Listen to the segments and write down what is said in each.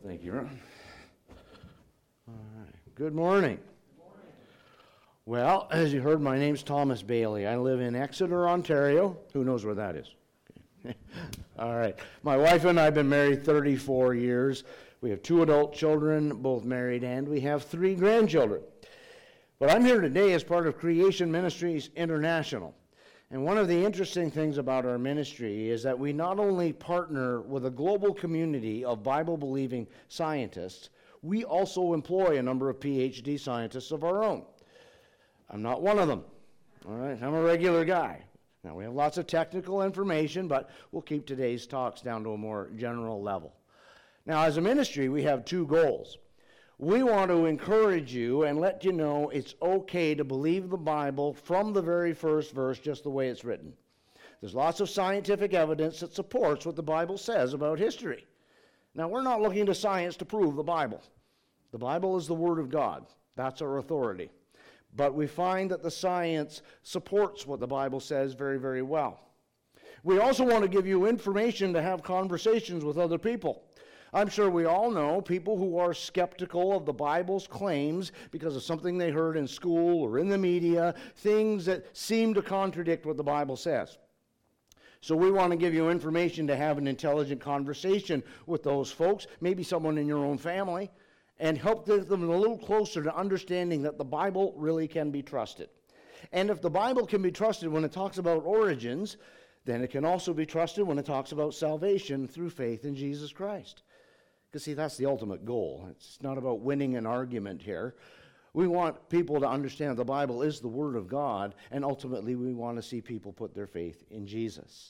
Thank you, Ron. All right. Good morning. Well, as you heard, my name's Thomas Bailey. I live in Exeter, Ontario. Who knows where that is? All right. My wife and I have been married 34 years. We have 2 adult children, both married, and we have 3 grandchildren. But I'm here today as part of Creation Ministries International. And one of the interesting things about our ministry is that we not only partner with a global community of Bible-believing scientists, we also employ a number of PhD scientists of our own. I'm not one of them. All right, I'm a regular guy. Now, we have lots of technical information, but we'll keep today's talks down to a more general level. Now, as a ministry, we have 2 goals. We want to encourage you and let you know it's okay to believe the Bible from the very first verse just the way it's written. There's lots of scientific evidence that supports what the Bible says about history. Now, we're not looking to science to prove the Bible. The Bible is the Word of God. That's our authority. But we find that the science supports what the Bible says very, very well. We also want to give you information to have conversations with other people. I'm sure we all know people who are skeptical of the Bible's claims because of something they heard in school or in the media, things that seem to contradict what the Bible says. So we want to give you information to have an intelligent conversation with those folks, maybe someone in your own family, and help them a little closer to understanding that the Bible really can be trusted. And if the Bible can be trusted when it talks about origins, then it can also be trusted when it talks about salvation through faith in Jesus Christ. Because, see, that's the ultimate goal. It's not about winning an argument here. We want people to understand the Bible is the Word of God, and ultimately we want to see people put their faith in Jesus.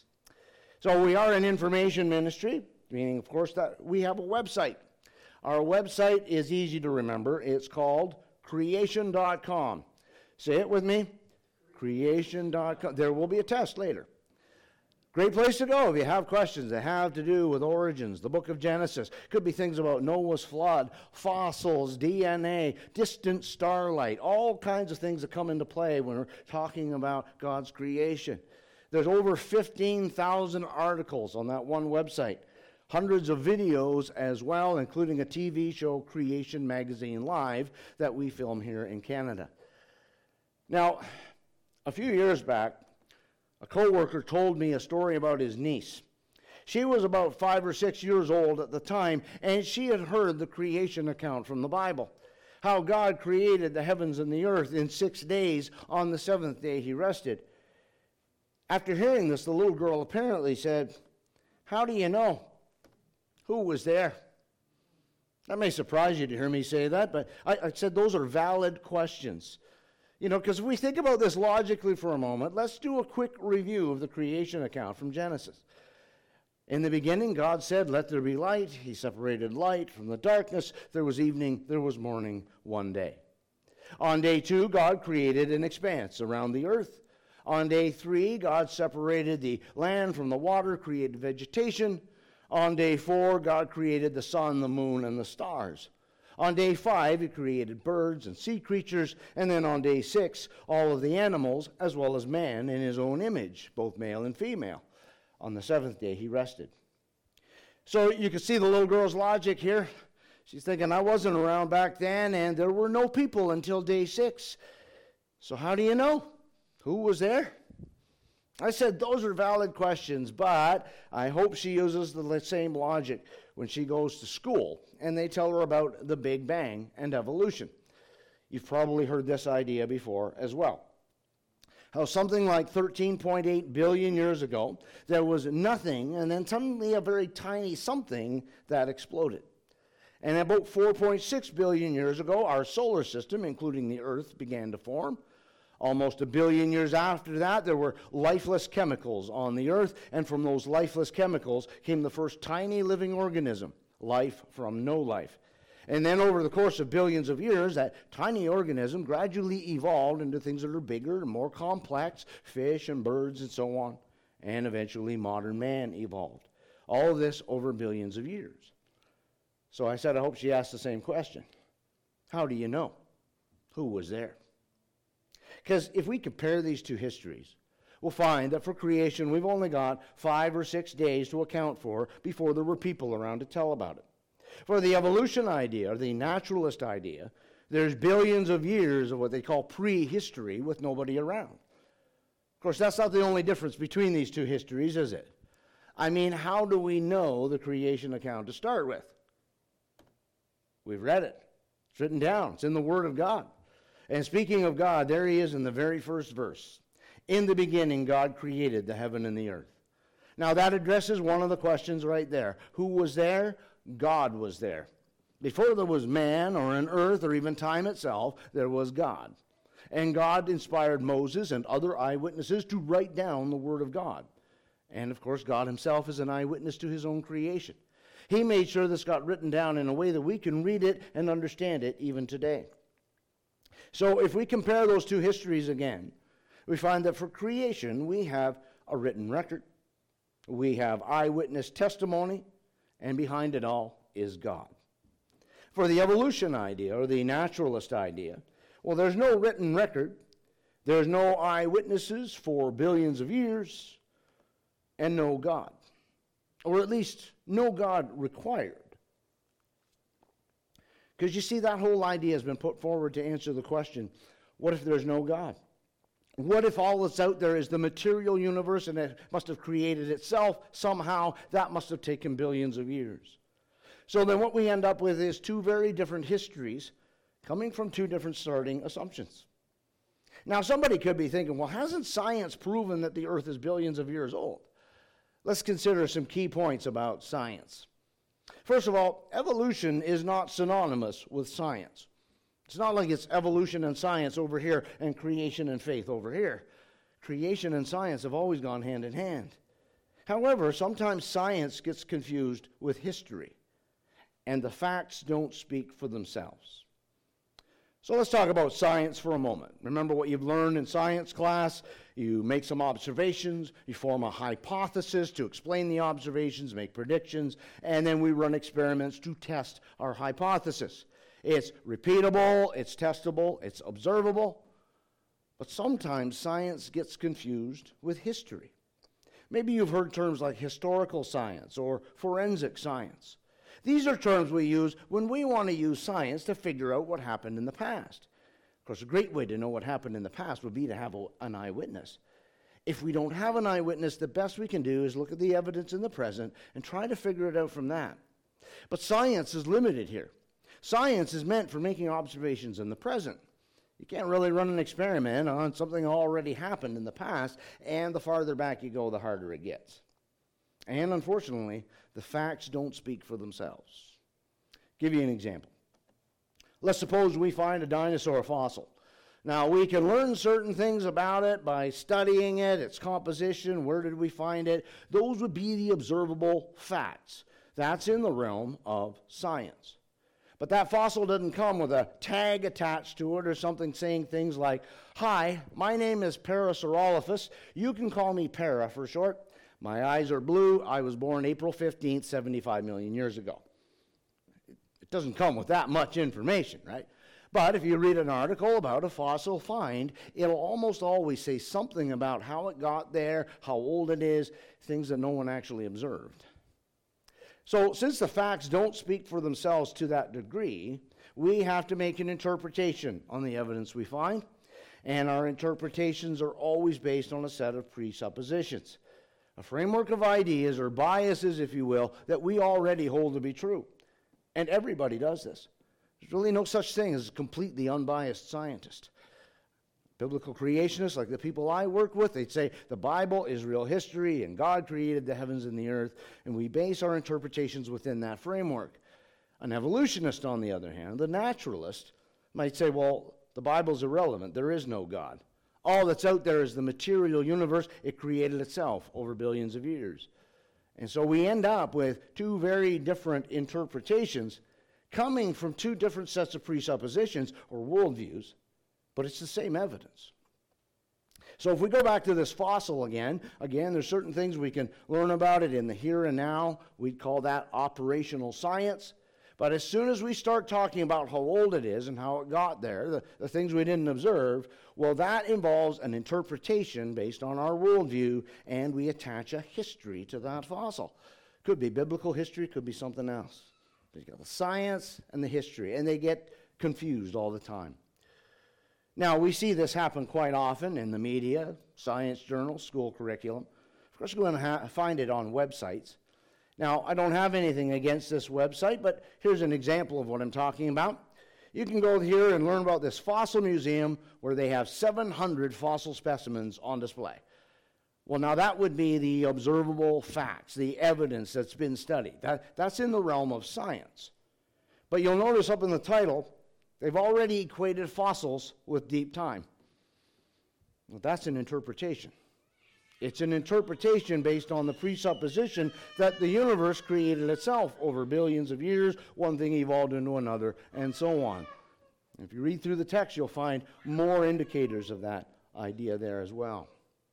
So we are an information ministry, meaning, of course, that we have a website. Our website is easy to remember. It's called creation.com. Say it with me. Creation.com. There will be a test later. Great place to go if you have questions that have to do with origins, the book of Genesis. Could be things about Noah's flood, fossils, DNA, distant starlight, all kinds of things that come into play when we're talking about God's creation. There's over 15,000 articles on that one website. Hundreds of videos as well, including a TV show, Creation Magazine Live, that we film here in Canada. Now, a few years back, a coworker told me a story about his niece. She was about 5 or 6 years old at the time, and she had heard the creation account from the Bible. How God created the heavens and the earth in 6 days. On the 7th day he rested. After hearing this, the little girl apparently said, "How do you know? Who was there?" That may surprise you to hear me say that, but I said those are valid questions. You know, because if we think about this logically for a moment, let's do a quick review of the creation account from Genesis. In the beginning, God said, "Let there be light." He separated light from the darkness. There was evening, there was morning, one day. On day 2, God created an expanse around the earth. On day 3, God separated the land from the water, created vegetation. On day 4, God created the sun, the moon, and the stars. On day 5, he created birds and sea creatures, and then on day 6, all of the animals, as well as man in his own image, both male and female. On the 7th day, he rested. So you can see the little girl's logic here. She's thinking, I wasn't around back then, and there were no people until day 6. So how do you know? Who was there? I said those are valid questions, but I hope she uses the same logic when she goes to school and they tell her about the Big Bang and evolution. You've probably heard this idea before as well. How something like 13.8 billion years ago, there was nothing, and then suddenly a very tiny something that exploded. And about 4.6 billion years ago, our solar system, including the Earth, began to form. Almost 1 billion years after that, there were lifeless chemicals on the earth, and from those lifeless chemicals came the first tiny living organism, life from no life. And then over the course of billions of years, that tiny organism gradually evolved into things that are bigger and more complex, fish and birds and so on, and eventually modern man evolved. All of this over billions of years. So I said, I hope she asked the same question. How do you know? Who was there? Because if we compare these two histories, we'll find that for creation, we've only got 5 or 6 days to account for before there were people around to tell about it. For the evolution idea, or the naturalist idea, there's billions of years of what they call prehistory with nobody around. Of course, that's not the only difference between these two histories, is it? I mean, how do we know the creation account to start with? We've read it. It's written down. It's in the Word of God. And speaking of God, there he is in the very first verse. In the beginning, God created the heaven and the earth. Now, that addresses one of the questions right there. Who was there? God was there. Before there was man or an earth or even time itself, there was God. And God inspired Moses and other eyewitnesses to write down the Word of God. And, of course, God himself is an eyewitness to his own creation. He made sure this got written down in a way that we can read it and understand it even today. So if we compare those two histories again, we find that for creation, we have a written record, we have eyewitness testimony, and behind it all is God. For the evolution idea, or the naturalist idea, well, there's no written record, there's no eyewitnesses for billions of years, and no God. Or at least, no God required. Because you see, that whole idea has been put forward to answer the question, what if there's no God? What if all that's out there is the material universe and it must have created itself somehow? That must have taken billions of years. So then what we end up with is two very different histories coming from two different starting assumptions. Now, somebody could be thinking, well, hasn't science proven that the earth is billions of years old? Let's consider some key points about science. First of all, evolution is not synonymous with science. It's not like it's evolution and science over here and creation and faith over here. Creation and science have always gone hand in hand. However, sometimes science gets confused with history, and the facts don't speak for themselves. So let's talk about science for a moment. Remember what you've learned in science class. You make some observations, you form a hypothesis to explain the observations, make predictions, and then we run experiments to test our hypothesis. It's repeatable, it's testable, it's observable, but sometimes science gets confused with history. Maybe you've heard terms like historical science or forensic science. These are terms we use when we want to use science to figure out what happened in the past. Of course, a great way to know what happened in the past would be to have an eyewitness. If we don't have an eyewitness, the best we can do is look at the evidence in the present and try to figure it out from that. But science is limited here. Science is meant for making observations in the present. You can't really run an experiment on something that already happened in the past, and the farther back you go, the harder it gets. And unfortunately, the facts don't speak for themselves. Give you an example. Let's suppose we find a dinosaur fossil. Now, we can learn certain things about it by studying it, its composition, where did we find it. Those would be the observable facts. That's in the realm of science. But that fossil doesn't come with a tag attached to it or something saying things like, "Hi, my name is Parasaurolophus. You can call me Para for short. My eyes are blue. I was born April 15th, 75 million years ago." It doesn't come with that much information, right? But if you read an article about a fossil find, it'll almost always say something about how it got there, how old it is, things that no one actually observed. So since the facts don't speak for themselves to that degree, we have to make an interpretation on the evidence we find, and our interpretations are always based on a set of presuppositions, a framework of ideas or biases, if you will, that we already hold to be true. And everybody does this. There's really no such thing as a completely unbiased scientist. Biblical creationists, like the people I work with, they'd say the Bible is real history and God created the heavens and the earth, and we base our interpretations within that framework. An evolutionist, on the other hand, the naturalist, might say, well, the Bible's irrelevant. There is no God. All that's out there is the material universe. It created itself over billions of years. And so we end up with two very different interpretations coming from two different sets of presuppositions or worldviews, but it's the same evidence. So if we go back to this fossil again, there's certain things we can learn about it in the here and now. We'd call that operational science. But as soon as we start talking about how old it is and how it got there, the things we didn't observe, well, that involves an interpretation based on our worldview, and we attach a history to that fossil. Could be biblical history, could be something else. You've got the science and the history, and they get confused all the time. Now, we see this happen quite often in the media, science journals, school curriculum. Of course, we're going to find it on websites. Now, I don't have anything against this website, but here's an example of what I'm talking about. You can go here and learn about this fossil museum where they have 700 fossil specimens on display. Well, now that would be the observable facts, the evidence that's been studied. That's in the realm of science. But you'll notice up in the title, they've already equated fossils with deep time. Well, that's an interpretation. It's an interpretation based on the presupposition that the universe created itself over billions of years, one thing evolved into another, and so on. If you read through the text, you'll find more indicators of that idea there as well.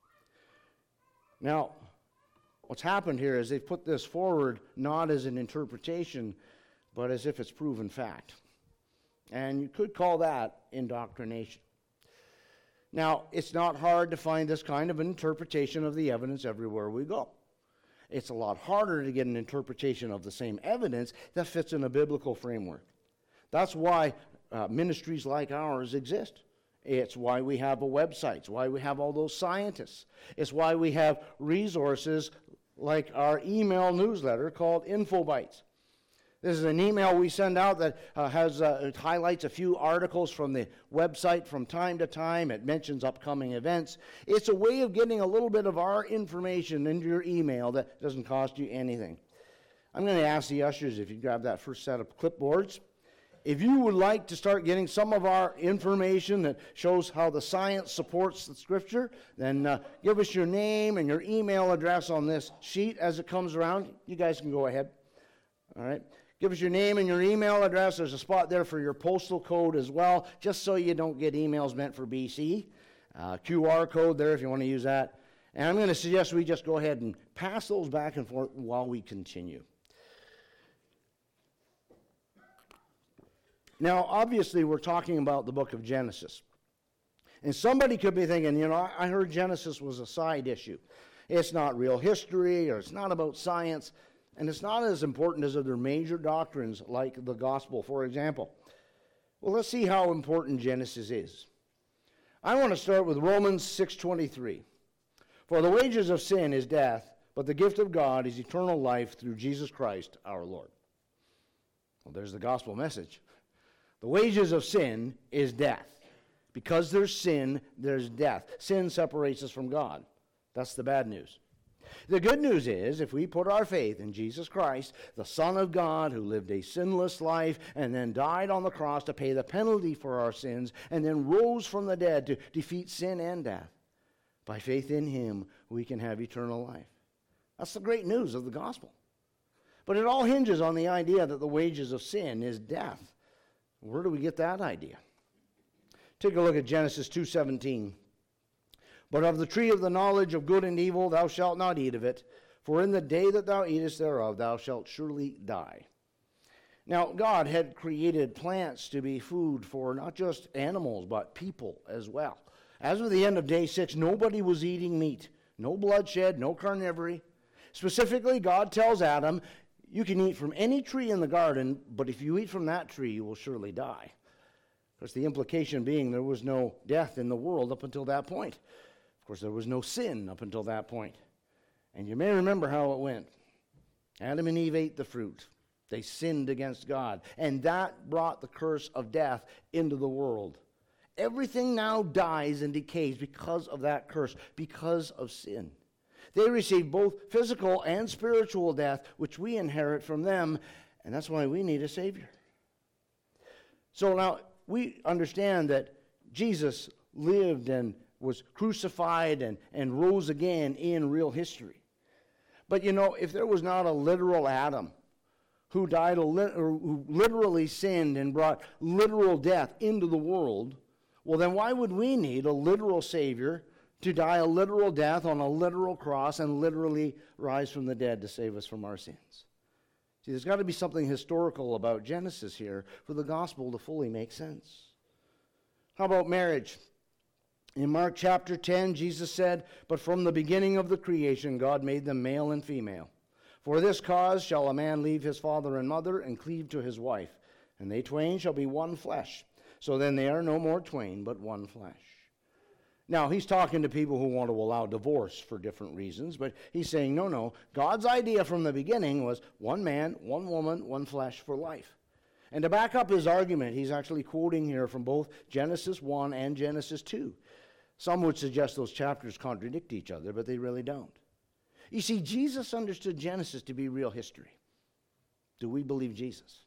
Now, what's happened here is they've put this forward not as an interpretation, but as if it's proven fact. And you could call that indoctrination. Now, it's not hard to find this kind of an interpretation of the evidence everywhere we go. It's a lot harder to get an interpretation of the same evidence that fits in a biblical framework. That's why ministries like ours exist. It's why we have a website. It's why we have all those scientists. It's why we have resources like our email newsletter called InfoBytes. This is an email we send out that it highlights a few articles from the website from time to time. It mentions upcoming events. It's a way of getting a little bit of our information into your email that doesn't cost you anything. I'm going to ask the ushers if you grab that first set of clipboards. If you would like to start getting some of our information that shows how the science supports the Scripture, then give us your name and your email address on this sheet as it comes around. You guys can go ahead. All right. Give us your name and your email address. There's a spot there for your postal code as well, just so you don't get emails meant for BC. QR code there if you want to use that. And I'm going to suggest we just go ahead and pass those back and forth while we continue. Now, obviously, we're talking about the book of Genesis. And somebody could be thinking, I heard Genesis was a side issue. It's not real history, or it's not about science, and it's not as important as other major doctrines like the gospel, for example. Well, let's see how important Genesis is. I want to start with Romans 6:23. For the wages of sin is death, but the gift of God is eternal life through Jesus Christ our Lord. Well, there's the gospel message. The wages of sin is death. Because there's sin, there's death. Sin separates us from God. That's the bad news. The good news is, if we put our faith in Jesus Christ, the Son of God, who lived a sinless life and then died on the cross to pay the penalty for our sins, and then rose from the dead to defeat sin and death, by faith in him, we can have eternal life. That's the great news of the gospel. But it all hinges on the idea that the wages of sin is death. Where do we get that idea? Take a look at Genesis 2:17. But of the tree of the knowledge of good and evil thou shalt not eat of it, for in the day that thou eatest thereof thou shalt surely die. Now, God had created plants to be food for not just animals, but people as well. As of the end of day 6, nobody was eating meat. No bloodshed, no carnivory. Specifically, God tells Adam, you can eat from any tree in the garden, but if you eat from that tree, you will surely die. Of course, the implication being there was no death in the world up until that point. Of course, there was no sin up until that point. And you may remember how it went. Adam and Eve ate the fruit. They sinned against God. And that brought the curse of death into the world. Everything now dies and decays because of that curse, because of sin. They receive both physical and spiritual death, which we inherit from them, and that's why we need a Savior. So now, we understand that Jesus lived and was crucified and rose again in real history. But if there was not a literal Adam who died, who literally sinned and brought literal death into the world, well, then why would we need a literal Savior to die a literal death on a literal cross and literally rise from the dead to save us from our sins? See, there's got to be something historical about Genesis here for the gospel to fully make sense. How about marriage? In Mark chapter 10, Jesus said, but from the beginning of the creation, God made them male and female. For this cause shall a man leave his father and mother, and cleave to his wife, and they twain shall be one flesh. So then they are no more twain, but one flesh. Now, he's talking to people who want to allow divorce for different reasons, but he's saying, no, God's idea from the beginning was one man, one woman, one flesh for life. And to back up his argument, he's actually quoting here from both Genesis 1 and Genesis 2. Some would suggest those chapters contradict each other, but they really don't. You see, Jesus understood Genesis to be real history. Do we believe Jesus?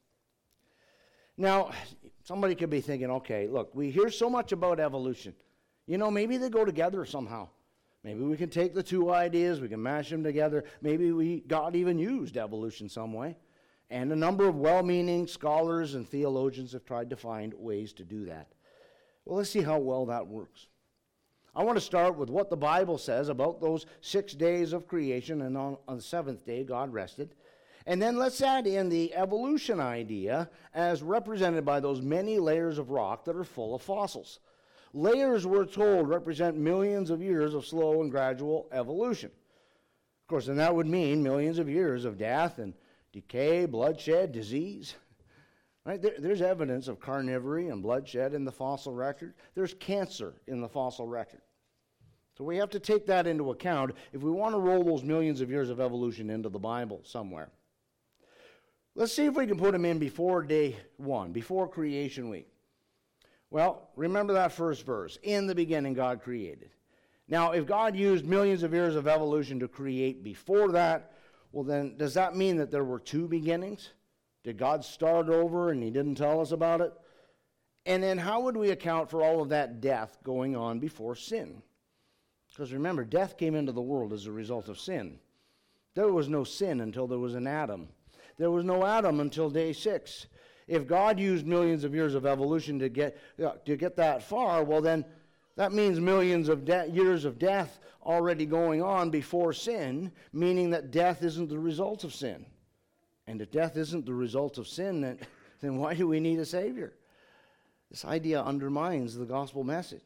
Now, somebody could be thinking, okay, look, we hear so much about evolution. Maybe they go together somehow. Maybe we can take the two ideas, we can mash them together. Maybe God even used evolution some way. And a number of well-meaning scholars and theologians have tried to find ways to do that. Well, let's see how well that works. I want to start with what the Bible says about those 6 days of creation, and on the seventh day God rested. And then let's add in the evolution idea as represented by those many layers of rock that are full of fossils. Layers, we're told, represent millions of years of slow and gradual evolution. Of course, and that would mean millions of years of death and decay, bloodshed, disease. Right? There's evidence of carnivory and bloodshed in the fossil record. There's cancer in the fossil record. So we have to take that into account if we want to roll those millions of years of evolution into the Bible somewhere. Let's see if we can put them in before day one, before creation week. Well, remember that first verse. In the beginning, God created. Now, if God used millions of years of evolution to create before that, well then, does that mean that there were two beginnings? Did God start over and he didn't tell us about it? And then how would we account for all of that death going on before sin? Because remember, death came into the world as a result of sin. There was no sin until there was an Adam. There was no Adam until day 6. If God used millions of years of evolution to get that far, well then that means millions of years of death already going on before sin, meaning that death isn't the result of sin. And if death isn't the result of sin, then why do we need a Savior? This idea undermines the gospel message.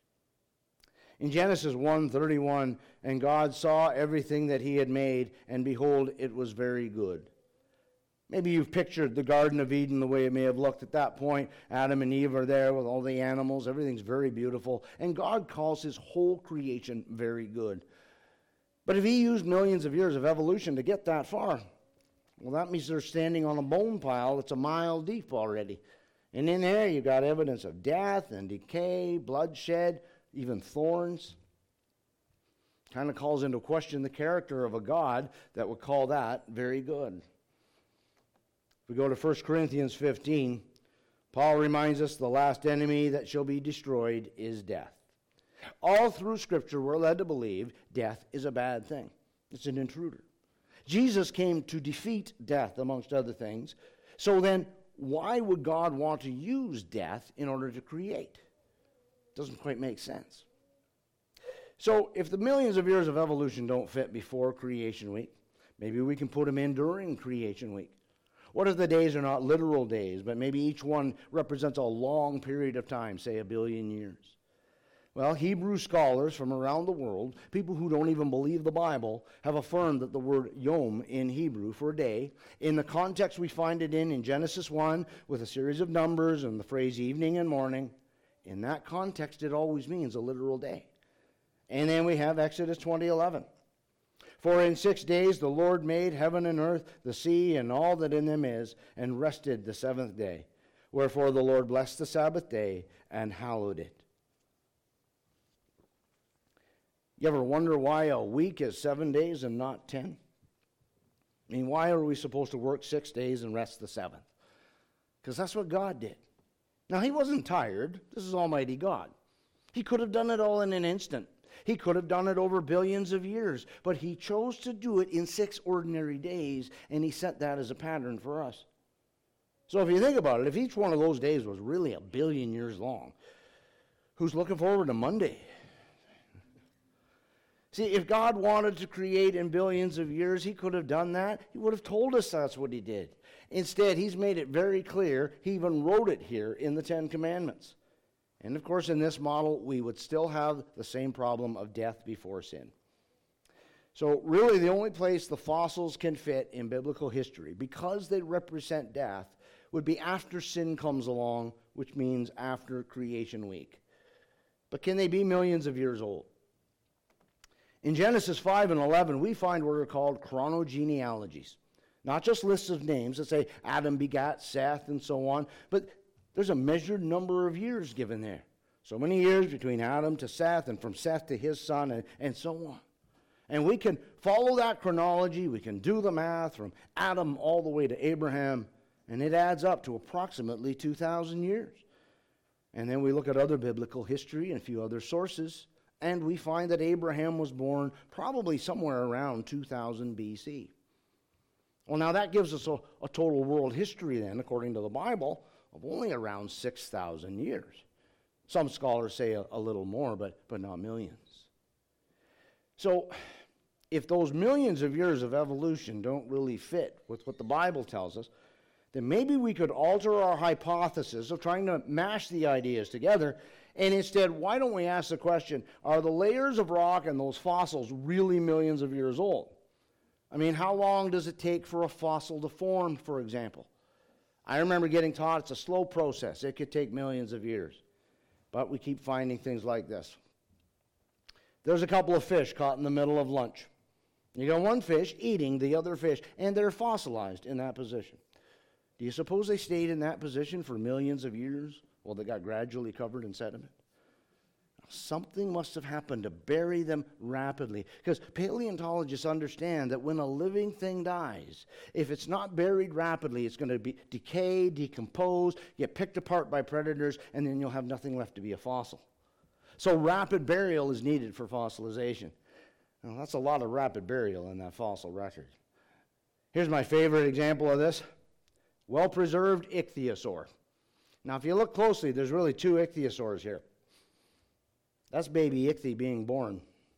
In Genesis 1:31, and God saw everything that he had made, and behold, it was very good. Maybe you've pictured the Garden of Eden the way it may have looked at that point. Adam and Eve are there with all the animals. Everything's very beautiful. And God calls his whole creation very good. But if he used millions of years of evolution to get that far, well, that means they're standing on a bone pile that's a mile deep already. And in there you've got evidence of death and decay, bloodshed, even thorns. Kind of calls into question the character of a God that would call that very good. If we go to 1 Corinthians 15, Paul reminds us the last enemy that shall be destroyed is death. All through Scripture, we're led to believe death is a bad thing. It's an intruder. Jesus came to defeat death, amongst other things. So then, why would God want to use death in order to create? Doesn't quite make sense. So if the millions of years of evolution don't fit before creation week, maybe we can put them in during creation week. What if the days are not literal days, but maybe each one represents a long period of time, say 1 billion years? Well, Hebrew scholars from around the world, people who don't even believe the Bible, have affirmed that the word yom in Hebrew for day, in the context we find it in Genesis 1, with a series of numbers and the phrase evening and morning, in that context it always means a literal day. And then we have Exodus 20:11. For in 6 days the Lord made heaven and earth, the sea, and all that in them is, and rested the seventh day. Wherefore the Lord blessed the Sabbath day and hallowed it. You ever wonder why a week is 7 days and not 10? I mean, why are we supposed to work 6 days and rest the seventh? Because that's what God did. Now, he wasn't tired. This is Almighty God. He could have done it all in an instant. He could have done it over billions of years, but he chose to do it in 6 ordinary days, and he set that as a pattern for us. So if you think about it, if each one of those days was really 1 billion years long, who's looking forward to Monday? See, if God wanted to create in billions of years, he could have done that. He would have told us that's what he did. Instead, he's made it very clear. He even wrote it here in the 10 Commandments. And of course, in this model, we would still have the same problem of death before sin. So really the only place the fossils can fit in biblical history, because they represent death, would be after sin comes along, which means after creation week. But can they be millions of years old? In Genesis 5 and 11, we find what are called chronogenealogies. Not just lists of names that say Adam begat Seth and so on, but there's a measured number of years given there. So many years between Adam to Seth, and from Seth to his son, and so on. And we can follow that chronology. We can do the math from Adam all the way to Abraham, and it adds up to approximately 2,000 years. And then we look at other biblical history and a few other sources, and we find that Abraham was born probably somewhere around 2000 BC. Well, now that gives us a total world history then, according to the Bible, of only around 6,000 years. Some scholars say a little more, but not millions. So, if those millions of years of evolution don't really fit with what the Bible tells us, then maybe we could alter our hypothesis of trying to mash the ideas together, and instead, why don't we ask the question, are the layers of rock and those fossils really millions of years old? I mean, how long does it take for a fossil to form, for example? I remember getting taught it's a slow process. It could take millions of years. But we keep finding things like this. There's a couple of fish caught in the middle of lunch. You got one fish eating the other fish, and they're fossilized in that position. Do you suppose they stayed in that position for millions of years while they got gradually covered in sediment? Something must have happened to bury them rapidly, because paleontologists understand that when a living thing dies, if it's not buried rapidly, it's going to be decay, decompose, get picked apart by predators, and then you'll have nothing left to be a fossil. So rapid burial is needed for fossilization. Now, that's a lot of rapid burial in that fossil record. Here's my favorite example of this. Well-preserved ichthyosaur. Now, if you look closely, there's really two ichthyosaurs here. That's baby ichthy being born.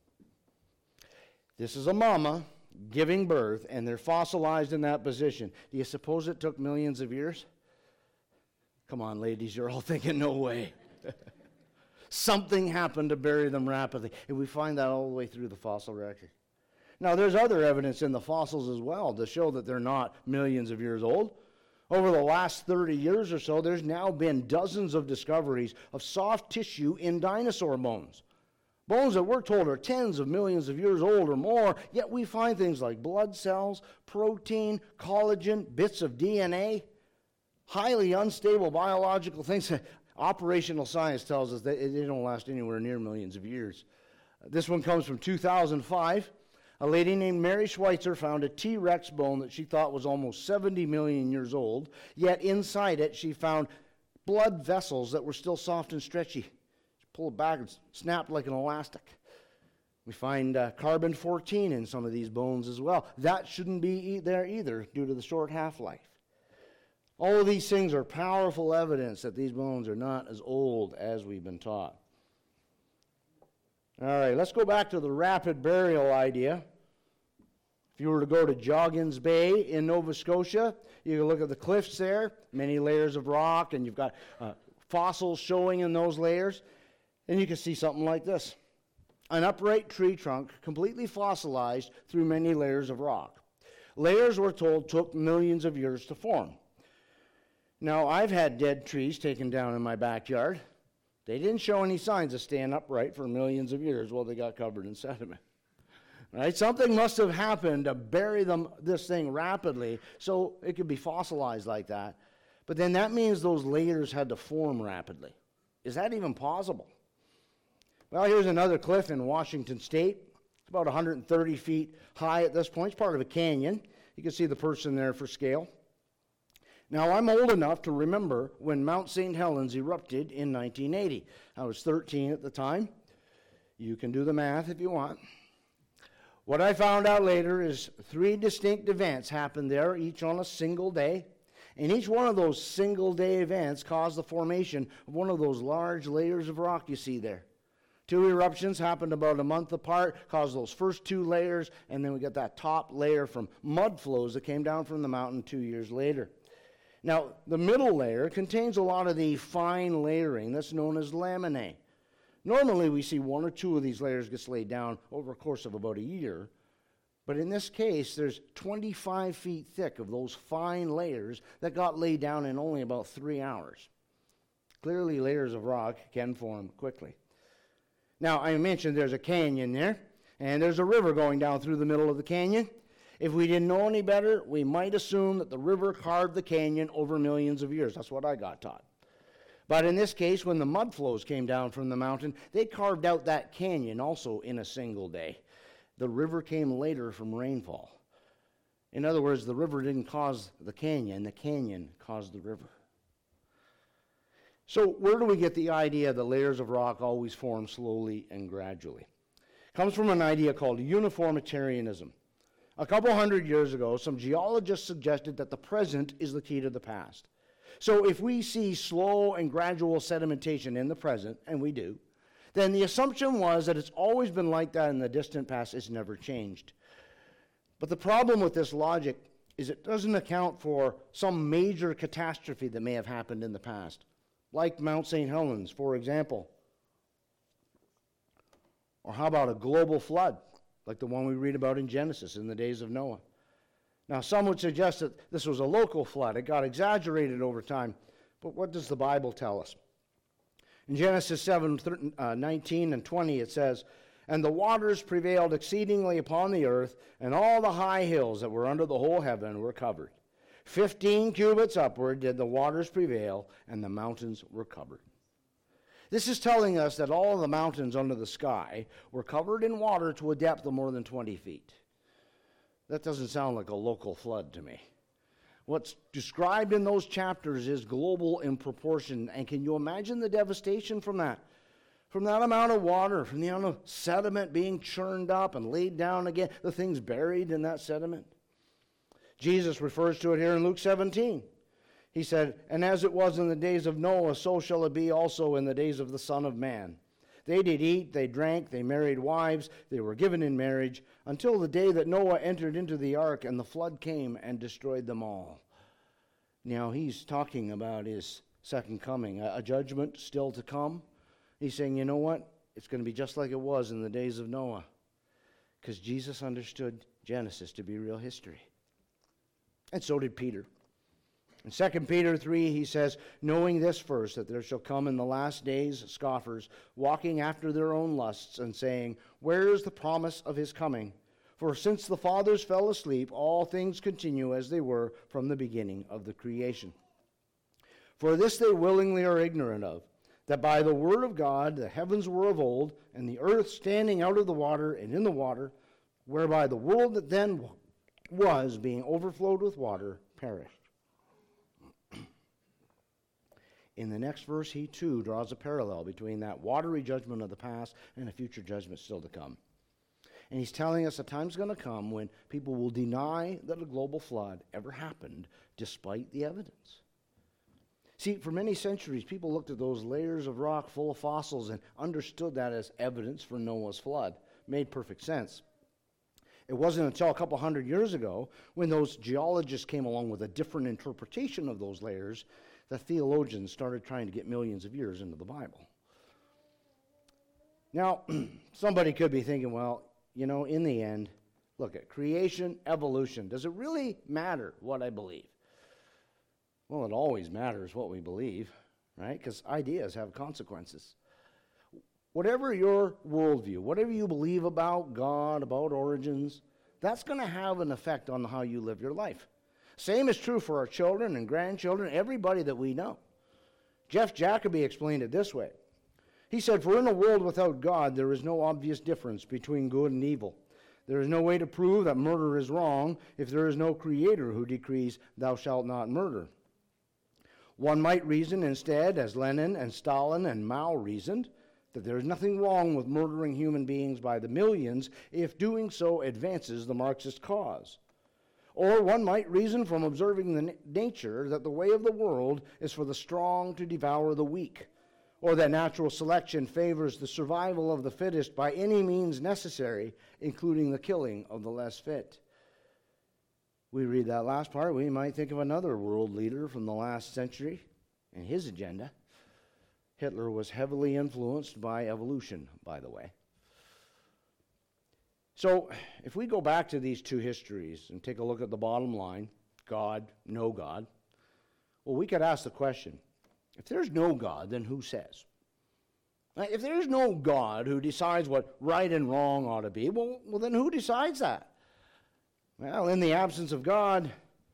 This is a mama giving birth, and they're fossilized in that position. Do you suppose it took millions of years? Come on, ladies, you're all thinking, no way. Something happened to bury them rapidly, and we find that all the way through the fossil record. Now, there's other evidence in the fossils as well to show that they're not millions of years old. Over the last 30 years or so, there's now been dozens of discoveries of soft tissue in dinosaur bones. Bones that we're told are tens of millions of years old or more, yet we find things like blood cells, protein, collagen, bits of DNA, highly unstable biological things. Operational science tells us that they don't last anywhere near millions of years. This one comes from 2005. A lady named Mary Schweitzer found a T-Rex bone that she thought was almost 70 million years old, yet inside it she found blood vessels that were still soft and stretchy. She pulled it back and snapped like an elastic. We find carbon-14 in some of these bones as well. That shouldn't be there either due to the short half-life. All of these things are powerful evidence that these bones are not as old as we've been taught. All right, let's go back to the rapid burial idea. If you were to go to Joggins Bay in Nova Scotia, you can look at the cliffs there, many layers of rock, and you've got fossils showing in those layers, and you can see something like this. An upright tree trunk completely fossilized through many layers of rock. Layers, we're told, took millions of years to form. Now, I've had dead trees taken down in my backyard. They didn't show any signs of staying upright for millions of years while they got covered in sediment. Right? Something must have happened to bury this thing rapidly so it could be fossilized like that. But then that means those layers had to form rapidly. Is that even possible? Well, here's another cliff in Washington State. It's about 130 feet high at this point. It's part of a canyon. You can see the person there for scale. Now, I'm old enough to remember when Mount St. Helens erupted in 1980. I was 13 at the time. You can do the math if you want. What I found out later is 3 distinct events happened there, each on a single day. And each one of those single-day events caused the formation of one of those large layers of rock you see there. 2 eruptions happened about a month apart, caused those first 2 layers, and then we got that top layer from mud flows that came down from the mountain 2 years later. Now, the middle layer contains a lot of the fine layering that's known as laminae. Normally, we see 1 or 2 of these layers gets laid down over a course of about a year. But in this case, there's 25 feet thick of those fine layers that got laid down in only about 3 hours. Clearly, layers of rock can form quickly. Now, I mentioned there's a canyon there, and there's a river going down through the middle of the canyon. If we didn't know any better, we might assume that the river carved the canyon over millions of years. That's what I got taught. But in this case, when the mud flows came down from the mountain, they carved out that canyon also in a single day. The river came later from rainfall. In other words, the river didn't cause the canyon caused the river. So where do we get the idea that layers of rock always form slowly and gradually? It comes from an idea called uniformitarianism. A couple hundred years ago, some geologists suggested that the present is the key to the past. So if we see slow and gradual sedimentation in the present, and we do, then the assumption was that it's always been like that in the distant past. It's never changed. But the problem with this logic is it doesn't account for some major catastrophe that may have happened in the past, like Mount St. Helens, for example. Or how about a global flood, like the one we read about in Genesis in the days of Noah? Now, some would suggest that this was a local flood. It got exaggerated over time. But what does the Bible tell us? In Genesis 7:19 and 20, it says, "And the waters prevailed exceedingly upon the earth, and all the high hills that were under the whole heaven were covered. 15 cubits upward did the waters prevail, and the mountains were covered." This is telling us that all of the mountains under the sky were covered in water to a depth of more than 20 feet. That doesn't sound like a local flood to me. What's described in those chapters is global in proportion, and can you imagine the devastation from that? From that amount of water, from the amount of sediment being churned up and laid down again, the things buried in that sediment. Jesus refers to it here in Luke 17. He said, "And as it was in the days of Noah, so shall it be also in the days of the Son of Man. They did eat, they drank, they married wives, they were given in marriage, until the day that Noah entered into the ark, and the flood came and destroyed them all." Now, he's talking about his second coming, a judgment still to come. He's saying, you know what? It's going to be just like it was in the days of Noah, because Jesus understood Genesis to be real history. And so did Peter. In 2 Peter 3, he says, "Knowing this first, that there shall come in the last days scoffers, walking after their own lusts, and saying, Where is the promise of his coming? For since the fathers fell asleep, all things continue as they were from the beginning of the creation. For this they willingly are ignorant of, that by the word of God the heavens were of old, and the earth standing out of the water and in the water, whereby the world that then was, being overflowed with water, perished." In the next verse, he too draws a parallel between that watery judgment of the past and a future judgment still to come. And he's telling us a time's going to come when people will deny that a global flood ever happened despite the evidence. See, for many centuries, people looked at those layers of rock full of fossils and understood that as evidence for Noah's flood. Made perfect sense. It wasn't until a couple hundred years ago, when those geologists came along with a different interpretation of those layers, that theologians started trying to get millions of years into the Bible. Now, somebody could be thinking, well, you know, in the end, look at creation, evolution. Does it really matter what I believe? Well, it always matters what we believe, right? Because ideas have consequences. Whatever your worldview, whatever you believe about God, about origins, that's going to have an effect on how you live your life. Same is true for our children and grandchildren, everybody that we know. Jeff Jacoby explained it this way. He said, "For in a world without God, there is no obvious difference between good and evil. There is no way to prove that murder is wrong if there is no creator who decrees, 'Thou shalt not murder.' One might reason instead, as Lenin and Stalin and Mao reasoned, that there is nothing wrong with murdering human beings by the millions if doing so advances the Marxist cause. Or one might reason from observing the nature that the way of the world is for the strong to devour the weak, or that natural selection favors the survival of the fittest by any means necessary, including the killing of the less fit." We read that last part, we might think of another world leader from the last century and his agenda. Hitler was heavily influenced by evolution, by the way. So if we go back to these two histories and take a look at the bottom line, God, no God, well, we could ask the question, if there's no God, then who says? If there's no God who decides what right and wrong ought to be, well, then who decides that? Well, in the absence of God,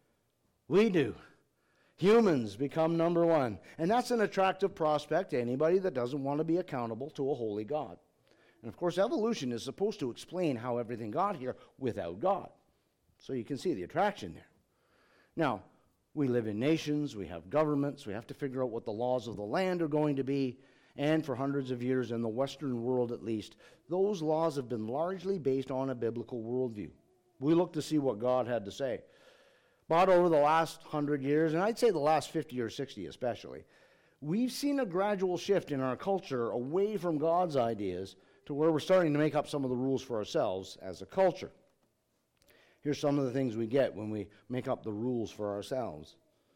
we do. Humans become number one. And that's an attractive prospect to anybody that doesn't want to be accountable to a holy God. And of course, evolution is supposed to explain how everything got here without God. So you can see the attraction there. Now, we live in nations, we have governments, we have to figure out what the laws of the land are going to be. And for hundreds of years, in the Western world at least, those laws have been largely based on a biblical worldview. We look to see what God had to say. But over the last 100 years, and I'd say the last 50 or 60 especially, we've seen a gradual shift in our culture away from God's ideas to where we're starting to make up some of the rules for ourselves as a culture. Here's some of the things we get when we make up the rules for ourselves.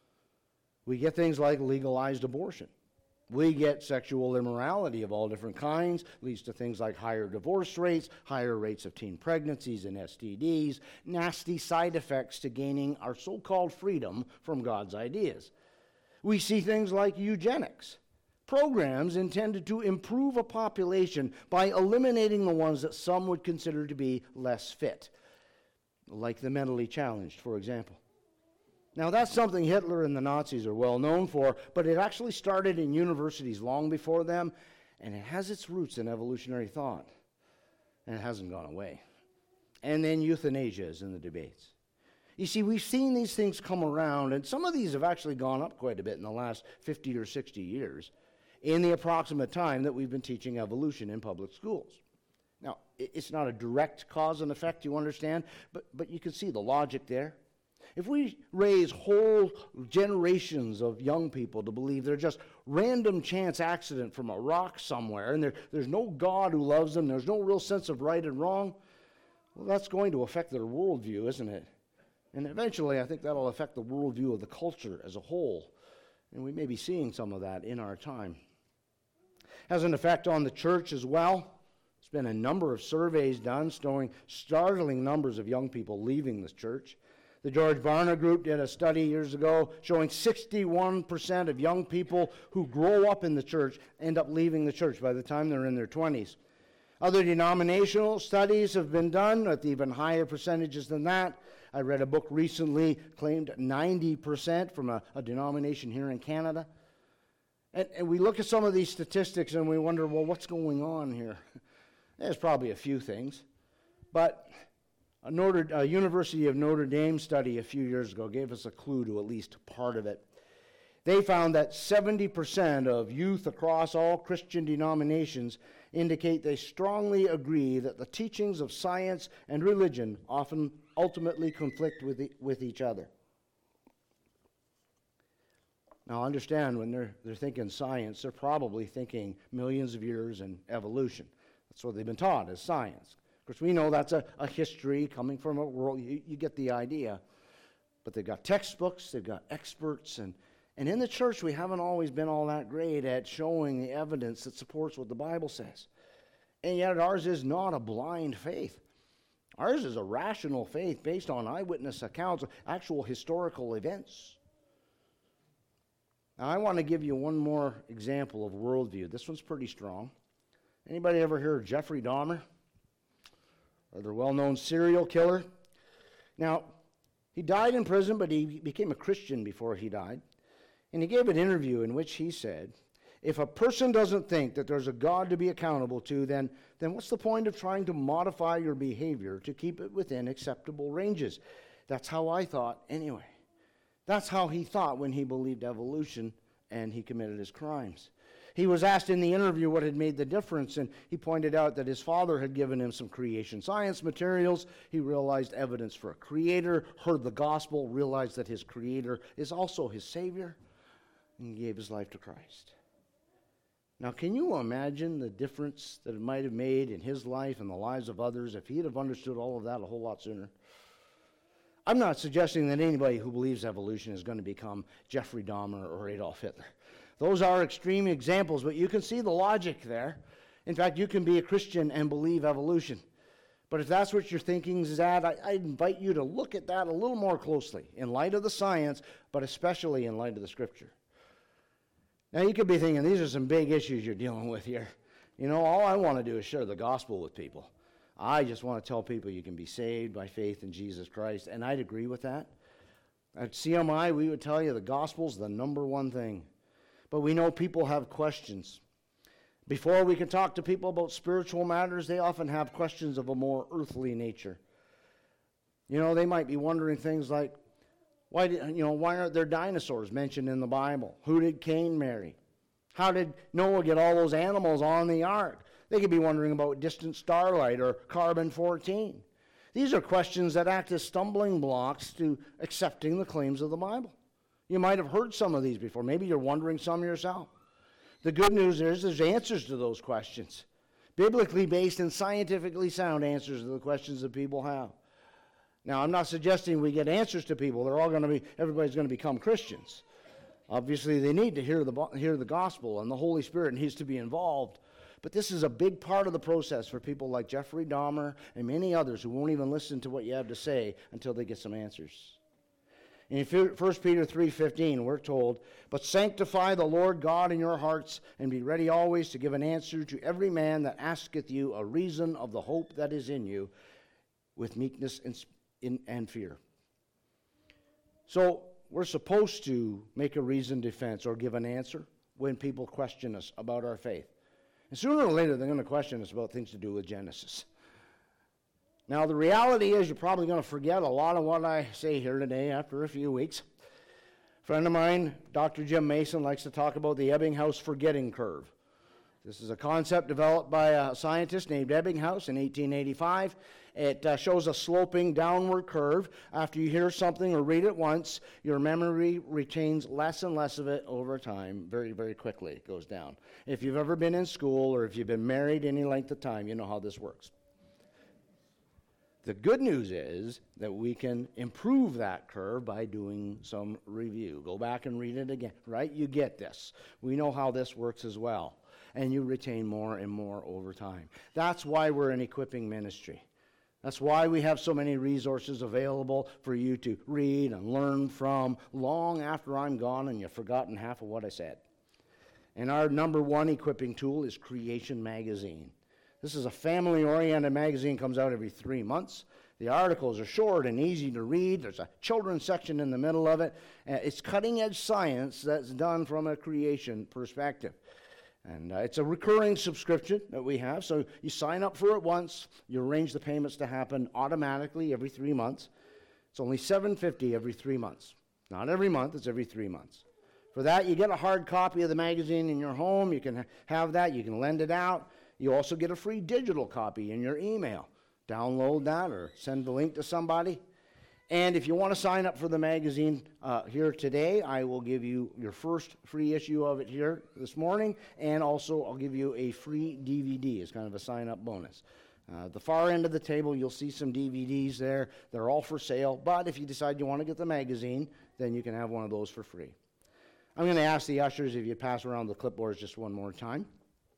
We get things like legalized abortion. We get sexual immorality of all different kinds, leads to things like higher divorce rates, higher rates of teen pregnancies and STDs, nasty side effects to gaining our so-called freedom from God's ideas. We see things like eugenics, programs intended to improve a population by eliminating the ones that some would consider to be less fit, like the mentally challenged, for example. Now, that's something Hitler and the Nazis are well known for, but it actually started in universities long before them, and it has its roots in evolutionary thought, and it hasn't gone away. And then euthanasia is in the debates. You see, we've seen these things come around, and some of these have actually gone up quite a bit in the last 50 or 60 years, in the approximate time that we've been teaching evolution in public schools. Now, it's not a direct cause and effect, you understand, but you can see the logic there. If we raise whole generations of young people to believe they're just random chance accident from a rock somewhere, and there's no God who loves them, there's no real sense of right and wrong, well, that's going to affect their worldview, isn't it? And eventually, I think that'll affect the worldview of the culture as a whole. And we may be seeing some of that in our time. Has an effect on the church as well. There's been a number of surveys done showing startling numbers of young people leaving the church. The George Barna Group did a study years ago showing 61% of young people who grow up in the church end up leaving the church by the time they're in their 20s. Other denominational studies have been done with even higher percentages than that. I read a book recently claimed 90% from a denomination here in Canada. And we look at some of these statistics and we wonder, well, what's going on here? There's probably a few things. But a University of Notre Dame study a few years ago gave us a clue to at least part of it. They found that 70% of youth across all Christian denominations indicate they strongly agree that the teachings of science and religion often ultimately conflict with each other. Now understand, when they're thinking science, they're probably thinking millions of years and evolution. That's what they've been taught, is science. Of course, we know that's a history coming from a world. You get the idea. But they've got textbooks, they've got experts, and in the church, we haven't always been all that great at showing the evidence that supports what the Bible says. And yet ours is not a blind faith. Ours is a rational faith based on eyewitness accounts of actual historical events. Now, I want to give you one more example of worldview. This one's pretty strong. Anybody ever hear of Jeffrey Dahmer? Or the well-known serial killer? Now, he died in prison, but he became a Christian before he died. And he gave an interview in which he said, if a person doesn't think that there's a God to be accountable to, then what's the point of trying to modify your behavior to keep it within acceptable ranges? That's how I thought anyway. That's how he thought when he believed evolution and he committed his crimes. He was asked in the interview what had made the difference, and he pointed out that his father had given him some creation science materials. He realized evidence for a creator, heard the gospel, realized that his creator is also his savior, and he gave his life to Christ. Now, can you imagine the difference that it might have made in his life and the lives of others if he'd have understood all of that a whole lot sooner? I'm not suggesting that anybody who believes evolution is going to become Jeffrey Dahmer or Adolf Hitler. Those are extreme examples, but you can see the logic there. In fact, you can be a Christian and believe evolution. But if that's what your thinking is at, I invite you to look at that a little more closely in light of the science, but especially in light of the Scripture. Now, you could be thinking, these are some big issues you're dealing with here. You know, all I want to do is share the gospel with people. I just want to tell people you can be saved by faith in Jesus Christ, and I'd agree with that. At CMI, we would tell you the gospel's the number one thing. But we know people have questions. Before we can talk to people about spiritual matters, they often have questions of a more earthly nature. You know, they might be wondering things like, why aren't there dinosaurs mentioned in the Bible? Who did Cain marry? How did Noah get all those animals on the ark? They could be wondering about distant starlight or carbon-14. These are questions that act as stumbling blocks to accepting the claims of the Bible. You might have heard some of these before. Maybe you're wondering some yourself. The good news is there's answers to those questions. Biblically based and scientifically sound answers to the questions that people have. Now, I'm not suggesting we get answers to people. Everybody's going to become Christians. Obviously, they need to hear the gospel, and the Holy Spirit needs to be involved. But this is a big part of the process for people like Jeffrey Dahmer and many others who won't even listen to what you have to say until they get some answers. In 1 Peter 3:15, we're told, "But sanctify the Lord God in your hearts, and be ready always to give an answer to every man that asketh you a reason of the hope that is in you, with meekness and fear." So we're supposed to make a reasoned defense or give an answer when people question us about our faith. And sooner or later, they're going to question us about things to do with Genesis. Now, the reality is you're probably going to forget a lot of what I say here today after a few weeks. A friend of mine, Dr. Jim Mason, likes to talk about the Ebbinghaus forgetting curve. This is a concept developed by a scientist named Ebbinghaus in 1885. It shows a sloping downward curve. After you hear something or read it once, your memory retains less and less of it over time. Very, very quickly it goes down. If you've ever been in school or if you've been married any length of time, you know how this works. The good news is that we can improve that curve by doing some review. Go back and read it again, right? You get this. We know how this works as well. And you retain more and more over time. That's why we're an equipping ministry. That's why we have so many resources available for you to read and learn from long after I'm gone and you've forgotten half of what I said. And our number one equipping tool is Creation Magazine. This is a family-oriented magazine, comes out every 3 months. The articles are short and easy to read. There's a children's section in the middle of it. It's cutting-edge science that's done from a creation perspective. And it's a recurring subscription that we have. So you sign up for it once. You arrange the payments to happen automatically every 3 months. It's only $7.50 every 3 months. Not every month, it's every 3 months. For that, you get a hard copy of the magazine in your home. You can have that. You can lend it out. You also get a free digital copy in your email. Download that or send the link to somebody. And if you want to sign up for the magazine here today, I will give you your first free issue of it here this morning, and also I'll give you a free DVD as kind of a sign-up bonus. At the far end of the table, you'll see some DVDs there. They're all for sale, but if you decide you want to get the magazine, then you can have one of those for free. I'm going to ask the ushers if you pass around the clipboards just one more time.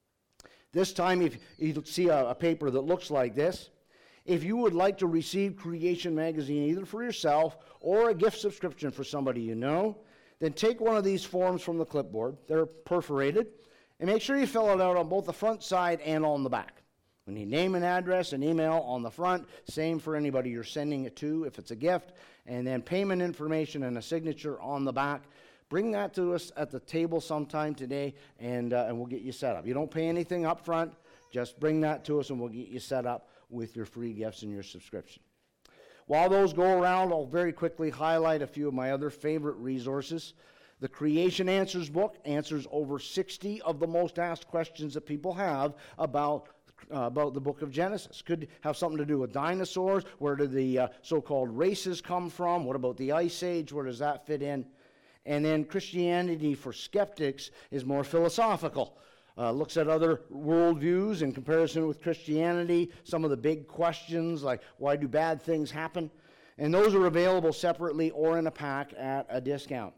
This time, if you see a paper that looks like this, if you would like to receive Creation Magazine either for yourself or a gift subscription for somebody you know, then take one of these forms from the clipboard. They're perforated. And make sure you fill it out on both the front side and on the back. We need name and address and email on the front. Same for anybody you're sending it to if it's a gift. And then payment information and a signature on the back. Bring that to us at the table sometime today, and we'll get you set up. You don't pay anything up front. Just bring that to us, and we'll get you set up with your free gifts and your subscription. While those go around, I'll very quickly highlight a few of my other favorite resources. The Creation Answers book answers over 60 of the most asked questions that people have about the book of Genesis. Could have something to do with dinosaurs. Where did the so-called races come from? What about the Ice Age? Where does that fit in? And then Christianity for Skeptics is more philosophical. Looks at other worldviews in comparison with Christianity, some of the big questions like why do bad things happen? And those are available separately or in a pack at a discount.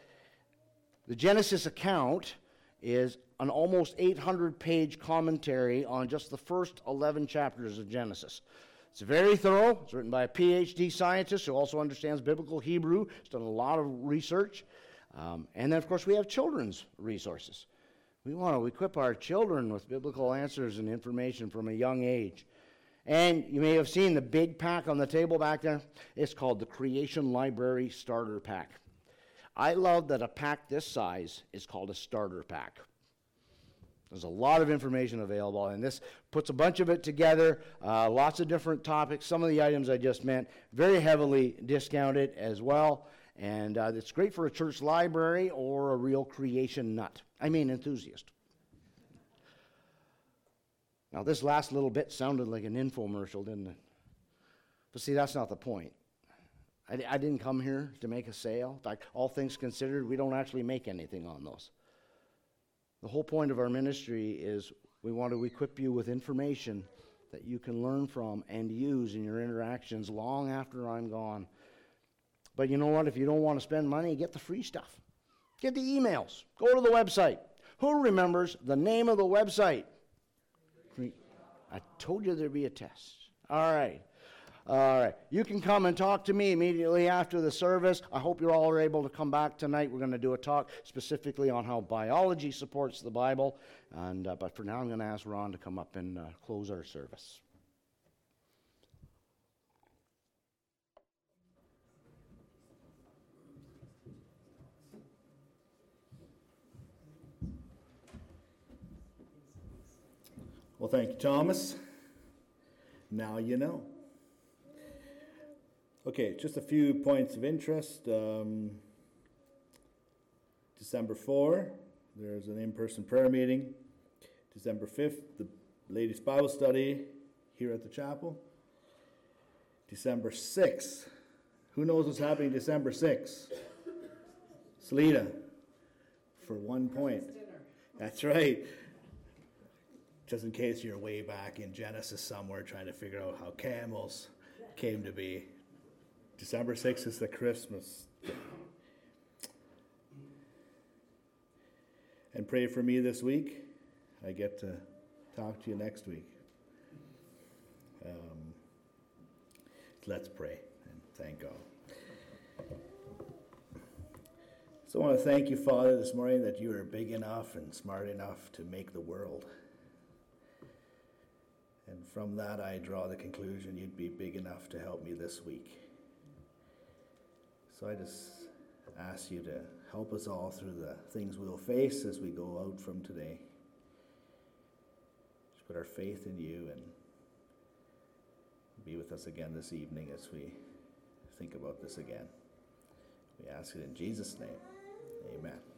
The Genesis account is an almost 800-page commentary on just the first 11 chapters of Genesis. It's very thorough. It's written by a PhD scientist who also understands biblical Hebrew. He's done a lot of research. And then, of course, we have children's resources. We want to equip our children with biblical answers and information from a young age. And you may have seen the big pack on the table back there. It's called the Creation Library Starter Pack. I love that a pack this size is called a starter pack. There's a lot of information available, and this puts a bunch of it together, lots of different topics. Some of the items I just meant, very heavily discounted as well, and it's great for a church library or a real creation enthusiast. Now, this last little bit sounded like an infomercial, didn't it? But see, that's not the point. I didn't come here to make a sale. In fact, all things considered, we don't actually make anything on those. The whole point of our ministry is we want to equip you with information that you can learn from and use in your interactions long after I'm gone. But you know what? If you don't want to spend money, get the free stuff. Get the emails. Go to the website. Who remembers the name of the website? I told you there'd be a test. All right. All right. You can come and talk to me immediately after the service. I hope you're all able to come back tonight. We're going to do a talk specifically on how biology supports the Bible. But for now, I'm going to ask Ron to come up and close our service. Well, thank you, Thomas. Now you know. Okay, just a few points of interest. December 4, there's an in-person prayer meeting. December 5th, the ladies' Bible study here at the chapel. December 6th, who knows what's happening December 6th? Salida, for 1 point. That's right. Just in case you're way back in Genesis somewhere trying to figure out how camels came to be. December 6th is the Christmas day. And pray for me this week. I get to talk to you next week. Let's pray and thank God. So I want to thank you, Father, this morning that you are big enough and smart enough to make the world. And from that, I draw the conclusion you'd be big enough to help me this week. So I just ask you to help us all through the things we'll face as we go out from today. Just put our faith in you and be with us again this evening as we think about this again. We ask it in Jesus' name. Amen.